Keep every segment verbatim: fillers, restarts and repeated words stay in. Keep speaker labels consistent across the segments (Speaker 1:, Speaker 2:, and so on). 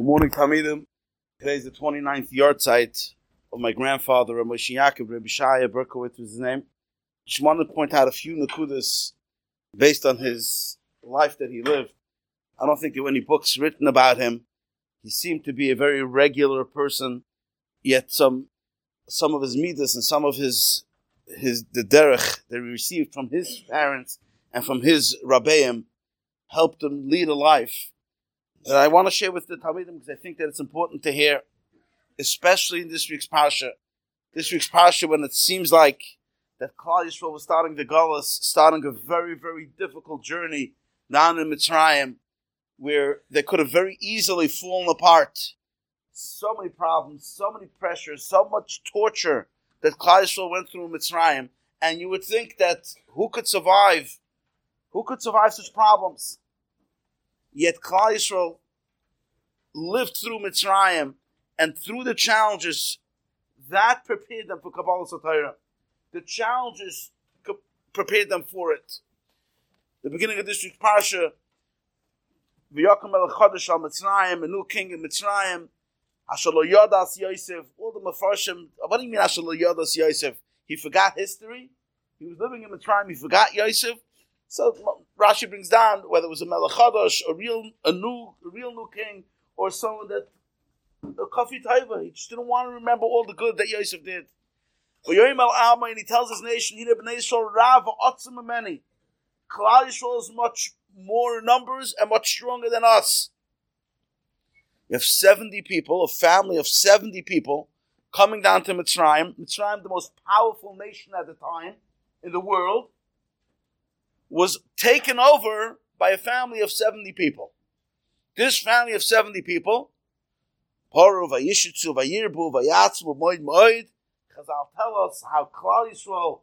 Speaker 1: Morning, Talmidim. Today is the twenty-ninth yard site of my grandfather, Rabbi Moshe Yaakov, Rabbi Shaya Berkowitz was his name. Just wanted to point out a few nakudas based on his life that he lived. I don't think there were any books written about him. He seemed to be a very regular person, yet some some of his midas and some of his his the derech that he received from his parents and from his rabbeim helped him lead a life that I want to share with the Talmidim because I think that it's important to hear, especially in this week's Parsha. This week's Parsha, when it seems like that Klal Yisrael was starting the Galus, starting a very, very difficult journey down in Mitzrayim, where they could have very easily fallen apart. So many problems, so many pressures, so much torture that Klal Yisrael went through in Mitzrayim, and you would think that who could survive? Who could survive such problems? Yet Klal Yisrael lived through Mitzrayim, and through the challenges, that prepared them for Kabbalah Satira. The challenges prepared them for it. The beginning of this week's Parsha, V'yakom el Chodesh al Mitzrayim, a new king in Mitzrayim, Asher lo yadas Yosef, all the Mefarshim, what do you mean Asher lo yadas Yosef? He forgot history? He was living in Mitzrayim, he forgot Yosef? So Rashi brings down whether it was a Melech Chodesh, a real, a new, a real new king, or someone that a Kafi Taiva. He just didn't want to remember all the good that Yosef did. But Yoim El Alma, and he tells his nation, Hine B'nai Yisrael Rav Otzim Ameni. Klal Yisrael is much more in numbers and much stronger than us. You have seventy people, a family of seventy people, coming down to Mitzrayim. Mitzrayim, the most powerful nation at the time in the world, was taken over by a family of seventy people. This family of seventy people, Paru, Vayishitzu, Vayirbu, Vayatzbu, Moed Moed, Chazal tell us how Klal Yisrael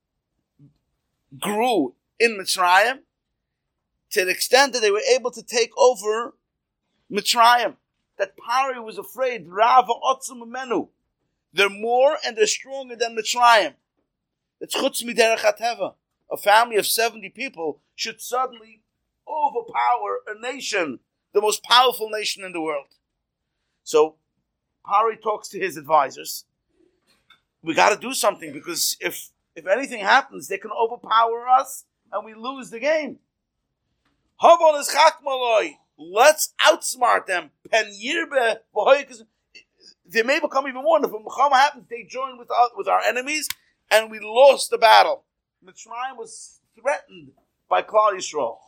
Speaker 1: grew in Mitzrayim to the extent that they were able to take over Mitzrayim. That Pari was afraid, Rava Otzum Menu. They're more and they're stronger than Mitzrayim. It's Chutz Miderech HaTeva. A family of seventy people should suddenly overpower a nation, the most powerful nation in the world. So Pari talks to his advisors. We got to do something because if if anything happens, they can overpower us and we lose the game. Havon is chakmaloi. Let's outsmart them. Pen yirbe. They may become even more. If a Muhammad happens, they join with our, with our enemies, and we lost the battle. Mitzrayim was threatened by Klal Yisrael.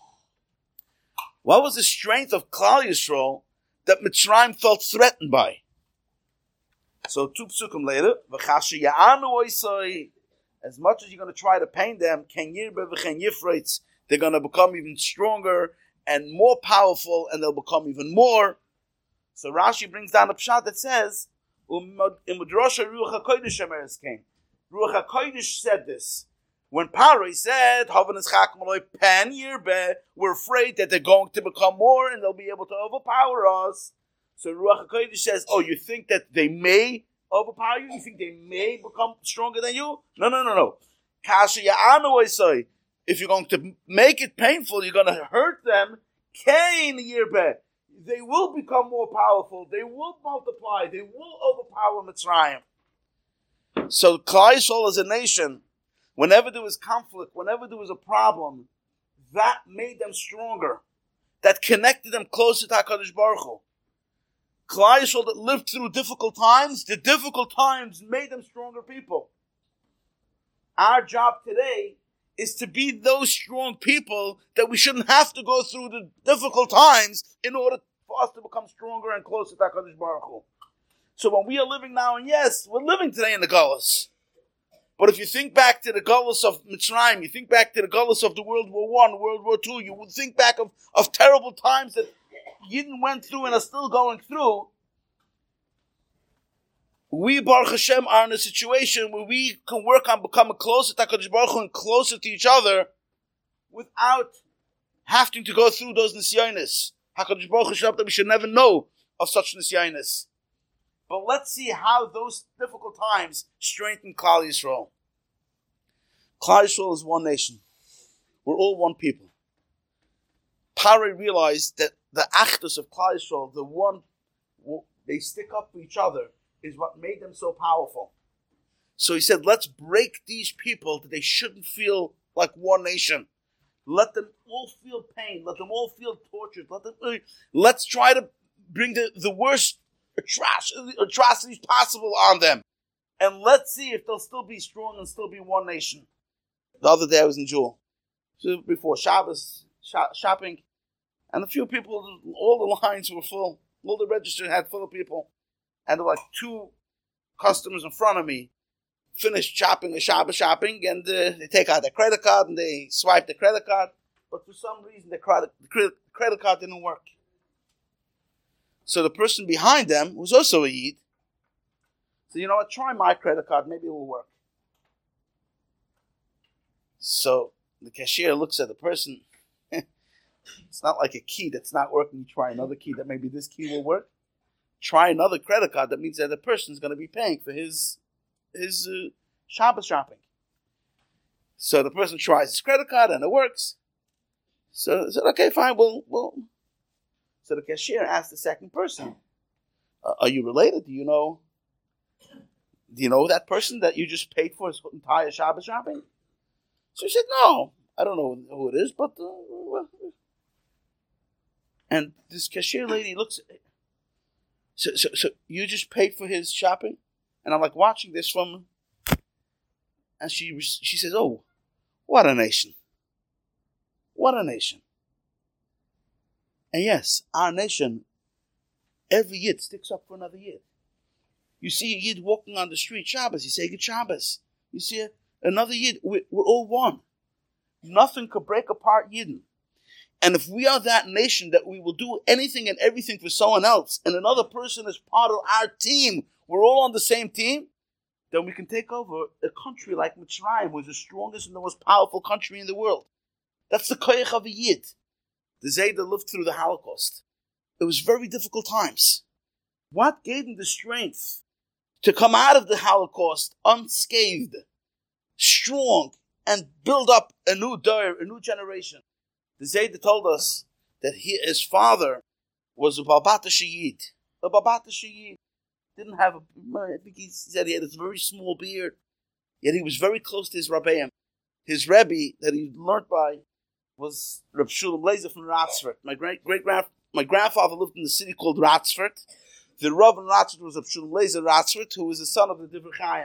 Speaker 1: What was the strength of Klal Yisrael that Mitzrayim felt threatened by? So two psukim later, v'chashe ya'anu oisai. As much as you're going to try to pain them, ken yirbe v'chen yifreitz, they're going to become even stronger and more powerful, and they'll become even more. So Rashi brings down a pshat that says, "Imudrosha Ruach Hakodesh Emeres came." Ruach Hakodesh said this when Pari said, "Pen yirbe," we're afraid that they're going to become more and they'll be able to overpower us. So Ruach Hakodesh says, "Oh, you think that they may overpower you? You think they may become stronger than you? No, no, no, no. Kasha ya'anu oisai. If you're going to make it painful, you're going to hurt them. Kain yirbe. They will become more powerful. They will multiply. They will overpower Mitzrayim." So Klal Yisrael as a nation, whenever there was conflict, whenever there was a problem, that made them stronger. That connected them closer to HaKadosh Baruch Hu. Klal Yisrael that lived through difficult times, the difficult times made them stronger people. Our job today is to be those strong people that we shouldn't have to go through the difficult times in order for us to become stronger and closer to HaKadosh Baruch Hu. So when we are living now, and yes, we're living today in the Galus. But if you think back to the Galus of Mitzrayim, you think back to the Galus of the World War One, World War Two, you would think back of, of terrible times that Yidden went through and are still going through. We, Baruch Hashem, are in a situation where we can work on becoming closer to HaKadosh Baruch Hu and closer to each other without having to go through those nisyonis. HaKadosh Baruch Hu should that we should never know of such nisyonis. But let's see how those difficult times strengthen Klal Yisrael. Klal Yisrael is one nation. We're all one people. Pari realized that the achdus of Klal Yisrael, the one they stick up for each other is what made them so powerful. So he said, let's break these people that they shouldn't feel like one nation. Let them all feel pain. Let them all feel tortured. Let them, let's try to bring the, the worst atroc- atrocities possible on them. And let's see if they'll still be strong and still be one nation. The other day I was in Jewel. So before Shabbos, sh- shopping. And a few people, all the lines were full. All the register had full of people. And there were like two customers in front of me finished shopping the Shabbos shopping, and uh, they take out their credit card and they swipe the credit card. But for some reason, the credit, the credit card didn't work. So the person behind them was also a Yid. So, you know what, try my credit card, maybe it will work. So the cashier looks at the person. It's not like a key that's not working. You try another key that maybe this key will work. Try another credit card. That means that the person is going to be paying for his his uh, Shabbos shopping. So the person tries his credit card and it works. So I said, okay, fine, we'll, we'll. So the cashier asked the second person, uh, are you related? Do you know Do you know that person that you just paid for his entire Shabbos shopping? So he said, no, I don't know who it is, but... Uh, well. And this cashier lady looks at it. So, so, so you just paid for his shopping? And I'm like watching this from... And she she says, oh, what a nation. What a nation. And yes, our nation, every Yid sticks up for another Yid. You see a Yid walking on the street, Shabbos, you say, good Shabbos. You see a, another Yid, we're, we're all one. Nothing could break apart Yidden. And if we are that nation that we will do anything and everything for someone else, and another person is part of our team, we're all on the same team, then we can take over a country like Mitzrayim, which is the strongest and the most powerful country in the world. That's the koyach of a Yid. The Zayda lived through the Holocaust. It was very difficult times. What gave him the strength to come out of the Holocaust unscathed, strong, and build up a new dor, a new generation? The Zayda told us that he, his father was a Babata Shayid. A Babata Shayid. Didn't have a, I think he said he had a very small beard, yet he was very close to his Rabbeim. His Rebbe that he learned by was Reb Shulam Lezer from Ratzford. My great great grand my grandfather lived in the city called Ratzford. The Rav in Ratzford was Reb Shulam Lezer Ratzford, who was the son of the Divrei Chaim.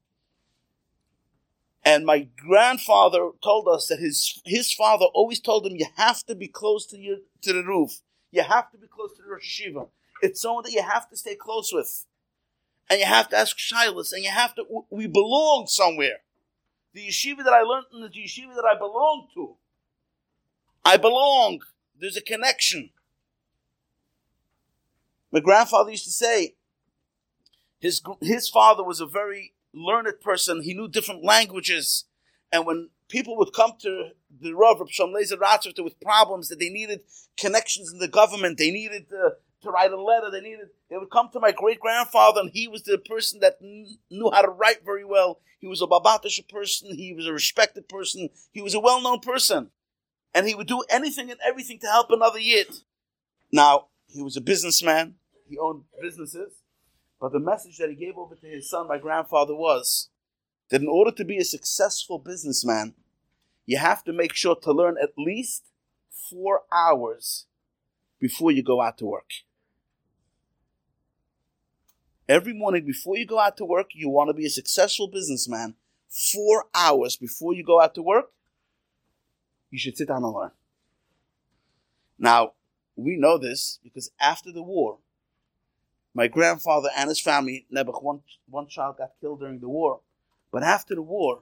Speaker 1: And my grandfather told us that his his father always told him, you have to be close to your to the roof. You have to be close to the Rosh Hashiva. It's someone that you have to stay close with. And you have to ask Shilas, and you have to, we belong somewhere. The yeshiva that I learned in the yeshiva that I belong to, I belong. There's a connection. My grandfather used to say, his his father was a very learned person. He knew different languages. And when people would come to the Rav, Reb Shalom Lezer Ratzford, with problems that they needed connections in the government, they needed uh, to write a letter, they needed, they would come to my great-grandfather, and he was the person that kn- knew how to write very well. He was a Babatish person. He was a respected person. He was a well-known person. And he would do anything and everything to help another Yid. Now, he was a businessman. He owned businesses. But the message that he gave over to his son, my grandfather, was that in order to be a successful businessman, you have to make sure to learn at least four hours before you go out to work. Every morning before you go out to work, you want to be a successful businessman. Four hours before you go out to work, you should sit down and learn. Now, we know this because after the war, my grandfather and his family, Nebuch, one, one child got killed during the war. But after the war,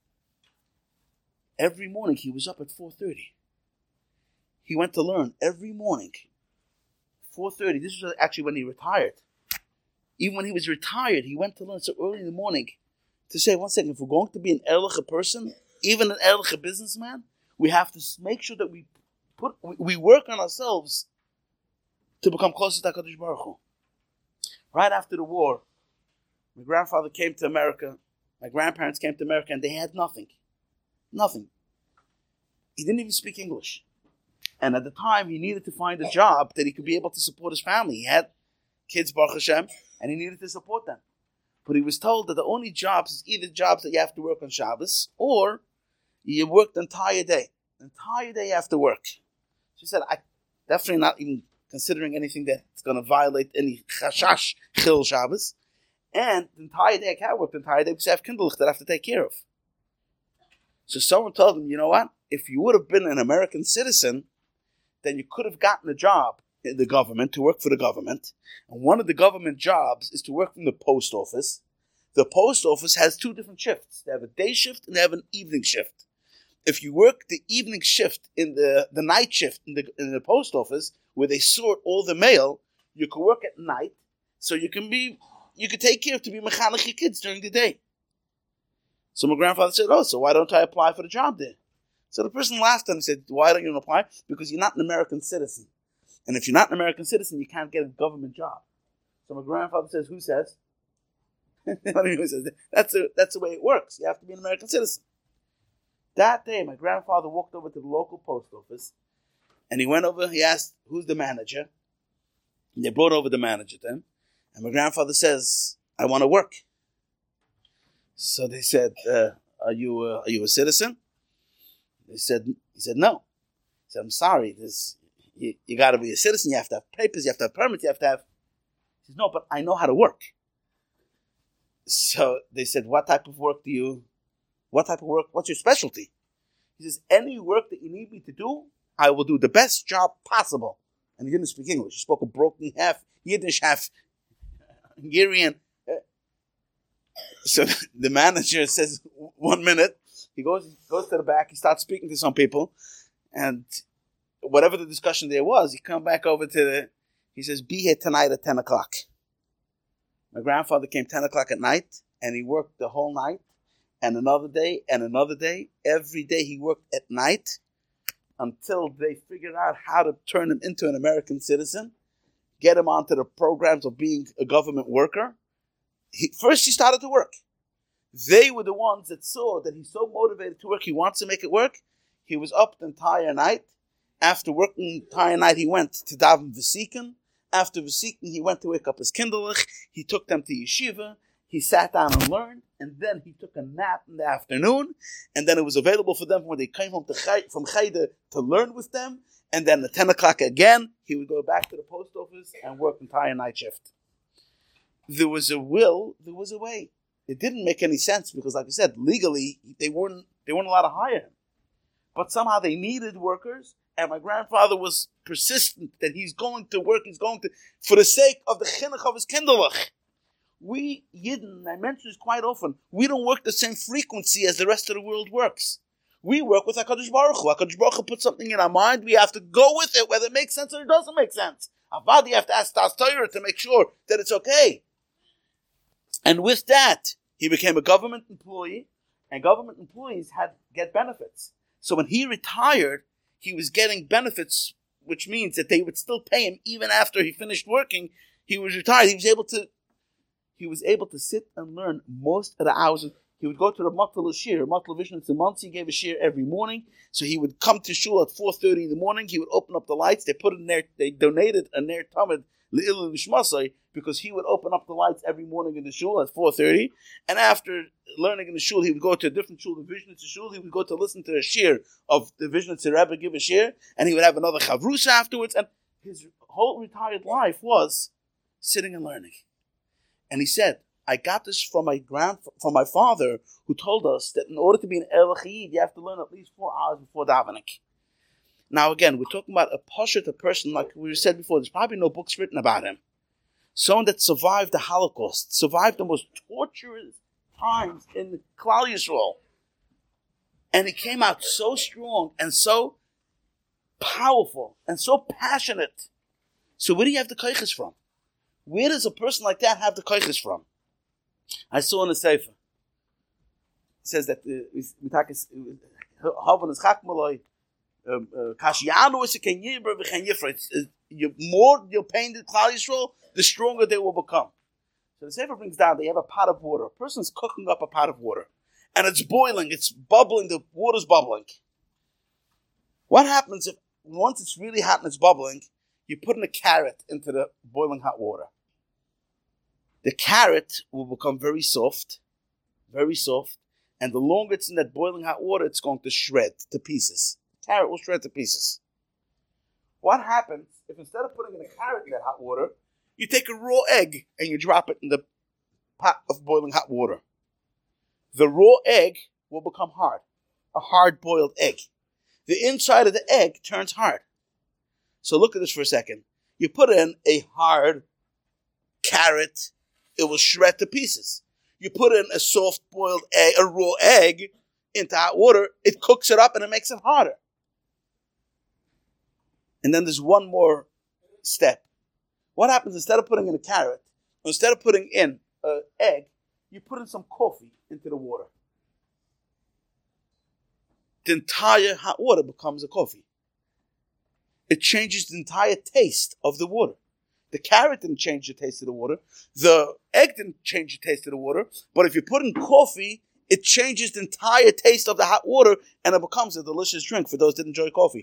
Speaker 1: every morning he was up at four thirty. He went to learn every morning. four thirty, this was actually when he retired. Even when he was retired, he went to learn so early in the morning to say, one second, if we're going to be an Erlich person, even an Erlich businessman, we have to make sure that we put we work on ourselves to become closer to HaKadosh Baruch Hu. Right after the war, my grandfather came to America, my grandparents came to America, and they had nothing. Nothing. He didn't even speak English. And at the time, he needed to find a job that he could be able to support his family. He had kids, Baruch Hashem, and he needed to support them. But he was told that the only jobs is either jobs that you have to work on Shabbos, or you work the entire day. The entire day you have to work. She said, I definitely not even considering anything that's going to violate any chashash chil Shabbos. And the entire day I can't work the entire day because I have kindlech that I have to take care of. So someone told him, you know what? If you would have been an American citizen, then you could have gotten a job in the government, to work for the government. And one of the government jobs is to work from the post office. The post office has two different shifts. They have a day shift and they have an evening shift. If you work the evening shift in the, the night shift in the, in the post office, where they sort all the mail, you can work at night, so you can be, you can take care of to be mechanech your kids during the day. So my grandfather said, oh, so why don't I apply for the job there? So the person laughed and said, why don't you apply? Because you're not an American citizen. And if you're not an American citizen, you can't get a government job. So my grandfather says, who says? Who says? That's, a, that's the way it works. You have to be an American citizen. That day, my grandfather walked over to the local post office, and he went over, he asked, who's the manager? And they brought over the manager to him. And my grandfather says, I want to work. So they said, uh, are you uh, are you a citizen? They said, he said, no. He said, I'm sorry, this, you, you got to be a citizen, you have to have papers, you have to have permits, you have to have... He said, no, but I know how to work. So they said, what type of work do you... What type of work? What's your specialty? He says, any work that you need me to do, I will do the best job possible. And he didn't speak English. He spoke a broken half Yiddish, half Hungarian. So the manager says, one minute, he goes goes to the back, he starts speaking to some people, and whatever the discussion there was, he come back over to the, he says, be here tonight at ten o'clock. My grandfather came ten o'clock at night, and he worked the whole night. And another day, and another day. Every day he worked at night until they figured out how to turn him into an American citizen, get him onto the programs of being a government worker. He, first he started to work. They were the ones that saw that he's so motivated to work, he wants to make it work. He was up the entire night. After working the entire night, he went to daven v'siken. After v'siken, he went to wake up his kindlech. He took them to yeshiva. He sat down and learned, and then he took a nap in the afternoon, and then it was available for them when they came home to Chay, from Chayda to learn with them, and then at ten o'clock again, he would go back to the post office and work entire night shift. There was a will, there was a way. It didn't make any sense because, like I said, legally, they weren't, they weren't allowed to hire him. But somehow they needed workers, and my grandfather was persistent that he's going to work, he's going to, for the sake of the chinuch of his kindlech. We Yidden, I mention this quite often, we don't work the same frequency as the rest of the world works. We work with HaKadosh Baruch Hu. HaKadosh Baruch Hu puts something in our mind, we have to go with it, whether it makes sense or it doesn't make sense. Avad, you have to ask Tas Torah to make sure that it's okay. And with that, he became a government employee, and government employees had get benefits. So when he retired, he was getting benefits, which means that they would still pay him even after he finished working. He was retired. He was able to He was able to sit and learn most of the hours. He would go to the Matla Shir, Matla Vision in Muncie, gave a shir every morning. So he would come to shul at four thirty in the morning. He would open up the lights. They put it in there. They donated a Ner Tamid Le'ilul Nishmasai because he would open up the lights every morning in the shul at four thirty. And after learning in the shul, he would go to a different shul, the Vision shul. He would go to listen to a shir of the Vision Rebbe give a shir, and he would have another chavrusa afterwards. And his whole retired life was sitting and learning. And he said, I got this from my grand, from my father, who told us that in order to be an Erech Yid, you have to learn at least four hours before davening. Now again, we're talking about a poshet, a person, like we said before, there's probably no books written about him. Someone that survived the Holocaust, survived the most torturous times in Klal Yisrael. And he came out so strong and so powerful and so passionate. So where do you have the koiches from? Where does a person like that have the koiches from? I saw in the Sefer. It says that Havan is Chakmaloi, Kashianu is a Kenyibra, V'chen Yifra. The more you're paying the Klal Yisrael, the stronger they will become. So the Sefer brings down, they have a pot of water. A person's cooking up a pot of water. And it's boiling, it's bubbling, the water's bubbling. What happens if, once it's really hot and it's bubbling, you put in a carrot into the boiling hot water? the carrot will become very soft, very soft, and the longer it's in that boiling hot water, it's going to shred to pieces. The carrot will shred to pieces. What happens if instead of putting in a carrot in that hot water, you take a raw egg and you drop it in the pot of boiling hot water? The raw egg will become hard, a hard-boiled egg. The inside of the egg turns hard. So look at this for a second. You put in a hard carrot, it will shred to pieces. You put in a soft-boiled egg, a raw egg, into hot water, it cooks it up and it makes it harder. And then there's one more step. What happens instead of putting in a carrot, or instead of putting in an egg, you put in some coffee into the water. The entire hot water becomes a coffee. It changes the entire taste of the water. The carrot didn't change the taste of the water. The egg didn't change the taste of the water. But if you put in coffee, it changes the entire taste of the hot water and it becomes a delicious drink for those that enjoy coffee.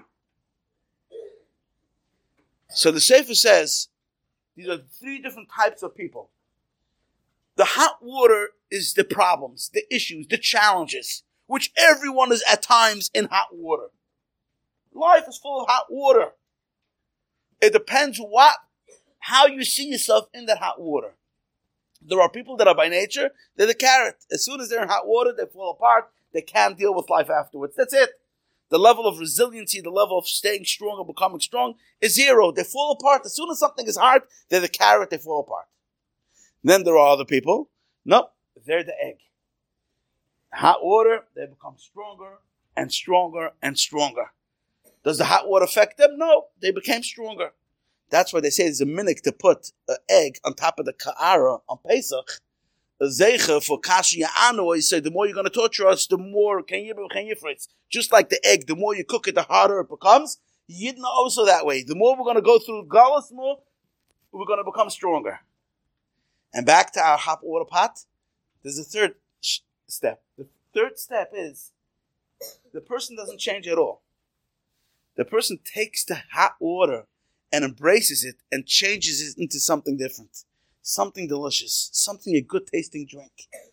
Speaker 1: So the Sefer says, these are three different types of people. The hot water is the problems, the issues, the challenges, which everyone is at times in hot water. Life is full of hot water. It depends what, how you see yourself in that hot water. There are people that are by nature, they're the carrot. As soon as they're in hot water, they fall apart. They can't deal with life afterwards. That's it. The level of resiliency, the level of staying strong and becoming strong is zero. They fall apart. As soon as something is hard, they're the carrot, they fall apart. Then there are other people. No, they're the egg. Hot water, they become stronger and stronger and stronger. Does the hot water affect them? No, they became stronger. That's why they say there's a minhag to put an egg on top of the ka'ara on Pesach. A zeicha for kashi ya'anu, he said, the more you're going to torture us, the more can you can you fritz. Just like the egg, the more you cook it, the harder it becomes. Yidna also that way. The more we're going to go through galus, the more we're going to become stronger. And back to our hot water pot, there's a third sh- step. The third step is the person doesn't change at all. The person takes the hot water and embraces it and changes it into something different. Something delicious. Something a good tasting drink.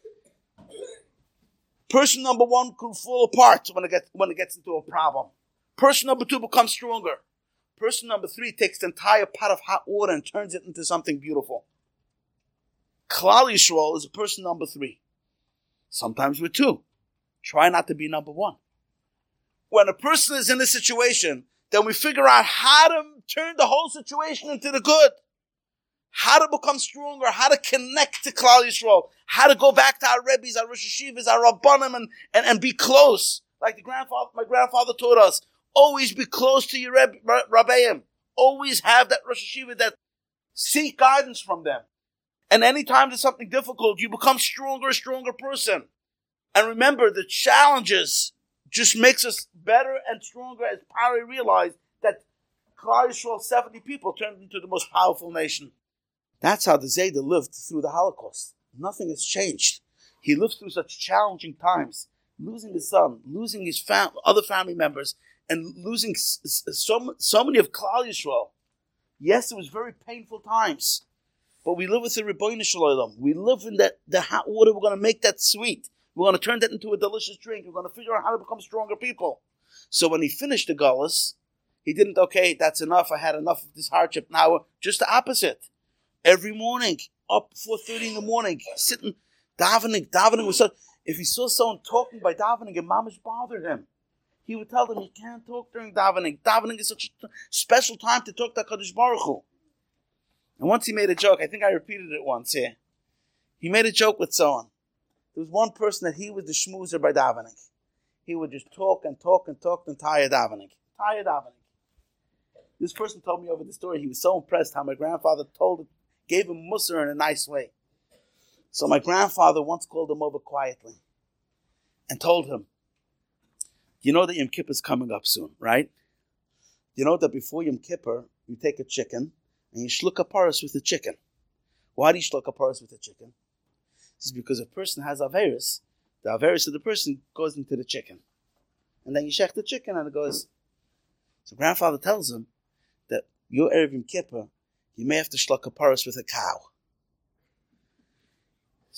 Speaker 1: Person number one could fall apart when it gets, when it gets into a problem. Person number two becomes stronger. Person number three takes the entire pot of hot water and turns it into something beautiful. Klal Yisrael is a person number three. Sometimes we're two. Try not to be number one. When a person is in a situation, then we figure out how to turn the whole situation into the good. How to become stronger, how to connect to Klal Yisrael, how to go back to our Rebbes, our Rosh Hashivas, our Rabbanim, and, and, and be close. Like the grandfather, my grandfather taught us, always be close to your Reb, Rabbeim. Always have that Rosh Hashiva, that seek guidance from them. And anytime there's something difficult, you become stronger, a stronger person. And remember, the challenges just makes us better and stronger, as Pari realized that Klal Yisrael, seventy people, turned into the most powerful nation. That's how the Zayda lived through the Holocaust. Nothing has changed. He lived through such challenging times, losing his son, losing his fam- other family members, and losing so, so many of Klal Yisrael. Yes, it was very painful times, but we live with the Rebbeinu Shalom. We live in that the hot water. We're going to make that sweet. We're going to turn that into a delicious drink. We're going to figure out how to become stronger people. So when he finished the Galus, he didn't, okay, that's enough. I had enough of this hardship. Now, just the opposite. Every morning, up four thirty in the morning, sitting, davening, davening was such. If he saw someone talking by davening, and mamish bothered him, he would tell them, you can't talk during davening. Davening is such a special time to talk to HaKadosh Baruch Hu. And once he made a joke, I think I repeated it once here. He made a joke with someone. There was one person that he was the schmoozer by davening. He would just talk and talk and talk the entire davening. Entire davening. This person told me over the story, he was so impressed how my grandfather told it, gave him musar in a nice way. So my grandfather once called him over quietly and told him, you know that Yom Kippur is coming up soon, right? You know that before Yom Kippur, you take a chicken and you shluck a paras with the chicken. Why do you shluck a paras with the chicken? This is because a person has averis. The averis of the person goes into the chicken. And then you shech the chicken and it goes. So grandfather tells him that your Erev Yom Kippur, you may have to shluck a paras with a cow.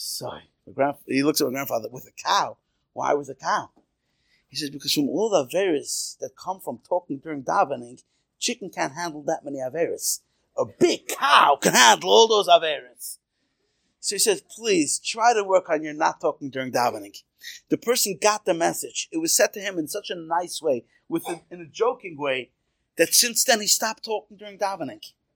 Speaker 1: So my grand, he looks at my grandfather with a cow. Why with a cow? He says, because from all the averis that come from talking during davening, chicken can't handle that many averis. A big cow can handle all those averis. So he says, please try to work on your not talking during davening. The person got the message. It was said to him in such a nice way, with a, in a joking way, that since then he stopped talking during davening.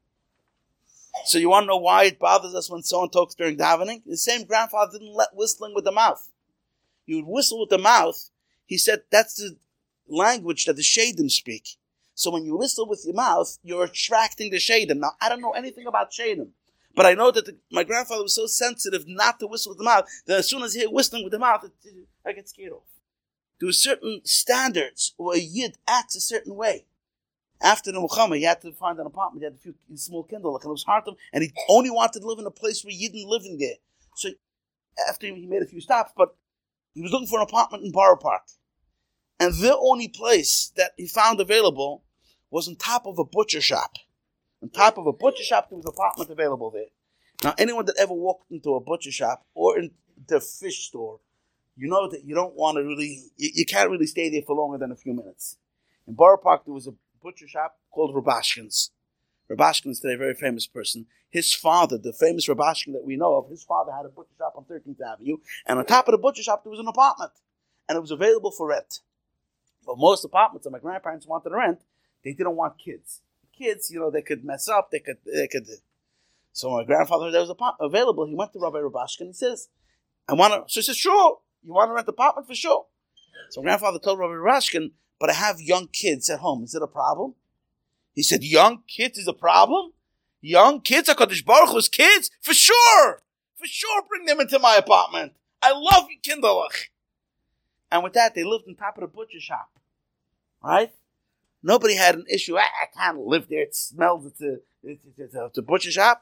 Speaker 1: So you want to know why it bothers us when someone talks during davening? The same grandfather didn't let whistling with the mouth. You would whistle with the mouth. He said that's the language that the shadim speak. So when you whistle with your mouth, you're attracting the shadim. Now, I don't know anything about shadim, but I know that the, my grandfather was so sensitive not to whistle with the mouth that as soon as he heard whistling with the mouth, it, it, I get scared off. There were certain standards where a yid acts a certain way. After the Muhammad, he had to find an apartment. He had a few small kindle, and it was hard to him, and he only wanted to live in a place where he didn't live in there. So after he made a few stops, but he was looking for an apartment in Borough Park. And the only place that he found available was on top of a butcher shop. On top of a butcher shop, there was an apartment available there. Now, anyone that ever walked into a butcher shop or into a fish store, you know that you don't want to really, you, you can't really stay there for longer than a few minutes. In Borough Park, there was a butcher shop called Rabashkin's. Rabashkin is today a very famous person. His father, the famous Rabashkin that we know of, his father had a butcher shop on thirteenth Avenue, and on top of the butcher shop there was an apartment, and it was available for rent. But most apartments that my grandparents wanted to rent, they didn't want kids. Kids, you know, they could mess up, they could, they could. So my grandfather, there was a available. He went to Rabbi Rabashkin. He says, "I want to." So he says, "Sure, you want to rent the apartment for sure." So my grandfather told Rabbi Rabashkin, "But I have young kids at home. Is it a problem?" He said, "Young kids is a problem? Young kids, HaKadosh Baruch Hu's kids? For sure! For sure bring them into my apartment. I love you, kinderlich." And with that, they lived on top of the butcher shop. Right? Nobody had an issue. I, I can't live there. It smells. It's a, it's, it's, a, it's a butcher shop.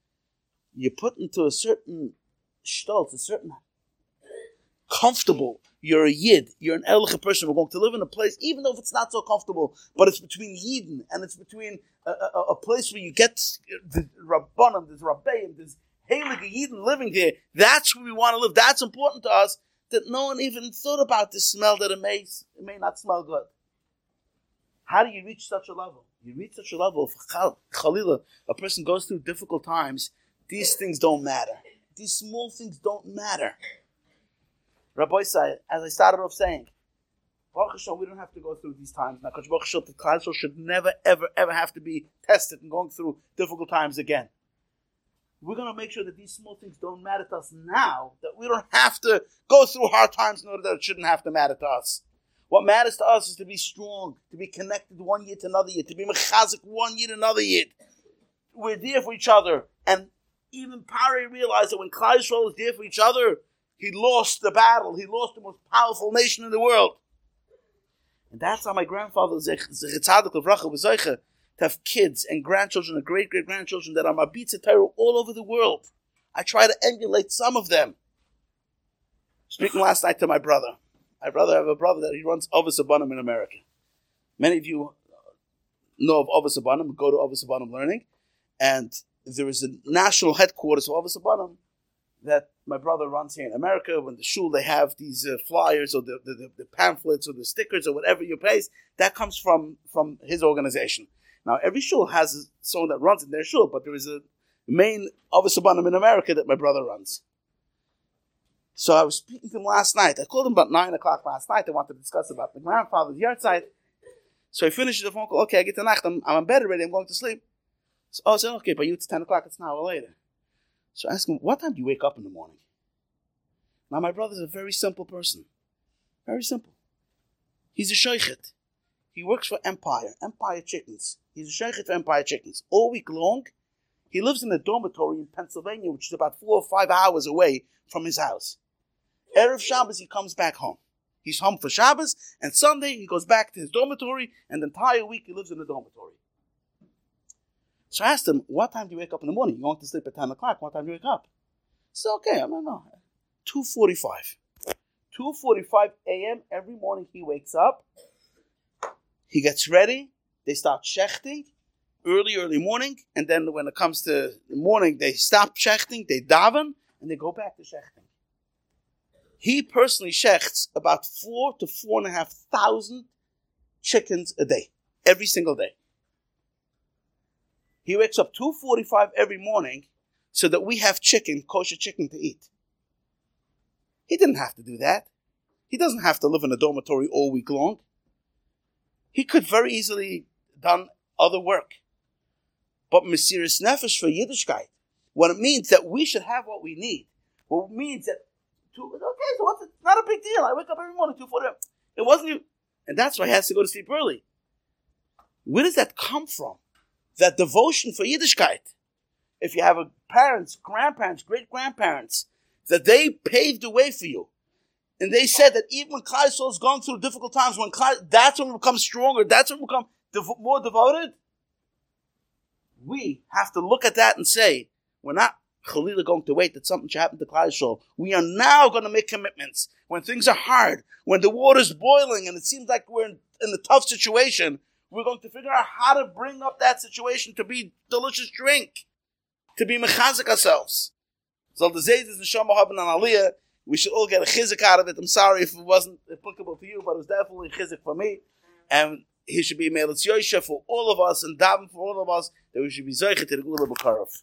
Speaker 1: You put into a certain stolz, a certain comfortable. You're a yid. You're an ehrliche person. We're going to live in a place, even though if it's not so comfortable, but it's between yidden, and it's between a, a, a place where you get the rabbanim, there's rabbeim, there's heilige yidden living there. That's where we want to live. That's important to us, that no one even thought about the smell, that it may, it may not smell good. How do you reach such a level? You reach such a level, if Chalila, a person goes through difficult times, these things don't matter. These small things don't matter. Rabbi said, as I started off saying, Baruch Hashem, we don't have to go through these times. Now, Baruch Hashem, the Klal Yisrael should never, ever, ever have to be tested and going through difficult times again. We're going to make sure that these small things don't matter to us now, that we don't have to go through hard times in order that it shouldn't have to matter to us. What matters to us is to be strong, to be connected one year to another year, to be mechazik one year to another year. We're there for each other. And even Pari realized that when Klal Yisrael is there for each other, he lost the battle. He lost the most powerful nation in the world. And that's how my grandfather, Zechatzadok Levracha, was zeicha to have kids and grandchildren and great-great-grandchildren that are Mabitza Torah all over the world. I try to emulate some of them. Speaking last night to my brother. My brother, I have a brother that he runs Avos Abanim in America. Many of you know of Avos Abanim, go to Avos Abanim Learning, and there is a national headquarters of Avos Abanim that my brother runs here in America. When the shul, they have these uh, flyers or the, the, the pamphlets or the stickers or whatever you paste, that comes from, from his organization. Now, every shul has someone that runs in their shul, but there is a main Avos Abanim in America that my brother runs. So I was speaking to him last night. I called him about nine o'clock last night. I wanted to discuss about my grandfather's yard site. So I finished the phone call. Okay, I get to nacht. I'm, I'm in bed already. I'm going to sleep. So oh, I said, okay, but you, it's ten o'clock. It's an hour later. So I asked him, what time do you wake up in the morning? Now, my brother's a very simple person. Very simple. He's a sheikhet. He works for Empire. Empire Chickens. He's a sheikhet for Empire Chickens. All week long, he lives in a dormitory in Pennsylvania, which is about four or five hours away from his house. Erev Shabbos, he comes back home. He's home for Shabbos, and Sunday he goes back to his dormitory, and the entire week he lives in the dormitory. So I asked him, what time do you wake up in the morning? You want to sleep at ten o'clock. What time do you wake up? He said, okay, I don't know. two forty-five. two forty-five a.m. every morning he wakes up. He gets ready. They start shechting. Early, early morning. And then when it comes to the morning, they stop shechting. They daven. and they go back to shechting. He personally shechts about four to four and a half thousand chickens a day, every single day. He wakes up two forty-five every morning so that we have chicken, kosher chicken to eat. He didn't have to do that. He doesn't have to live in a dormitory all week long. He could very easily done other work. But Mesiris Nefesh for Yiddishkeit, what it means that we should have what we need, what it means that, to, okay, so what's it? It's not a big deal. I wake up every morning, two forty. It wasn't you. And that's why he has to go to sleep early. Where does that come from? That devotion for Yiddishkeit. If you have a parents, grandparents, great-grandparents, that they paved the way for you. And they said that even when Klal Yisrael is going through difficult times, when Klal, that's when we become stronger, that's when we become dev- more devoted. We have to look at that and say, we're not Chalila going to wait that something should happen to Klal Yisrael. We are now going to make commitments. When things are hard, when the water's boiling and it seems like we're in, in a tough situation, we're going to figure out how to bring up that situation to be delicious drink, to be mechazik ourselves. So the Zaydas and Shama Haben and Aliyah, we should all get a chizik out of it. I'm sorry if it wasn't applicable to you, but it was definitely a chizik for me. And he should be Melitz Yosha for all of us and Davin for all of us, that we should be Zoichet to the Gula B'Karov.